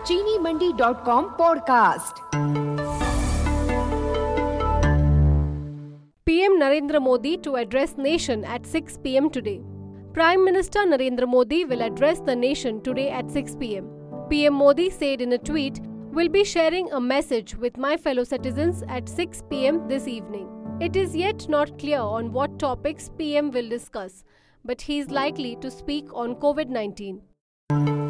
चीनीमंडी.com podcast. PM Narendra Modi to address nation at 6 p.m. today. Prime Minister Narendra Modi will address the nation today at 6 p.m. PM Modi said in a tweet, "Will be sharing a message with my fellow citizens at 6 p.m. this evening." It is yet not clear on what topics PM will discuss, but he is likely to speak on COVID-19.